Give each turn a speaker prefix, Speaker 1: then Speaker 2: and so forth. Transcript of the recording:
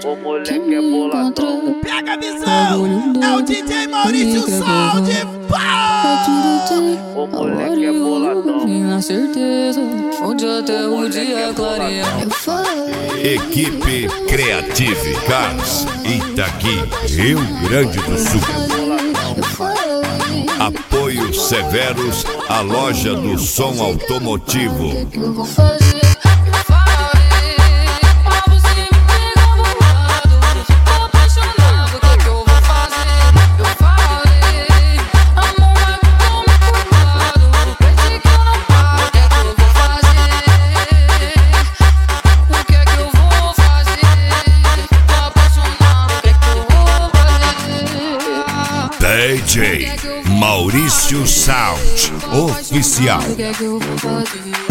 Speaker 1: O moleque é boladão.
Speaker 2: Pega a visão, é o DJ Maurício Sound.
Speaker 1: O moleque é boladão.
Speaker 3: Minha certeza, onde até o dia clareia.
Speaker 4: Equipe Creative Cars, Itaqui, Rio Grande do Sul. Apoio Severos, a loja do som automotivo. DJ Maurício Sound Oficial.
Speaker 3: O que é que eu vou fazer?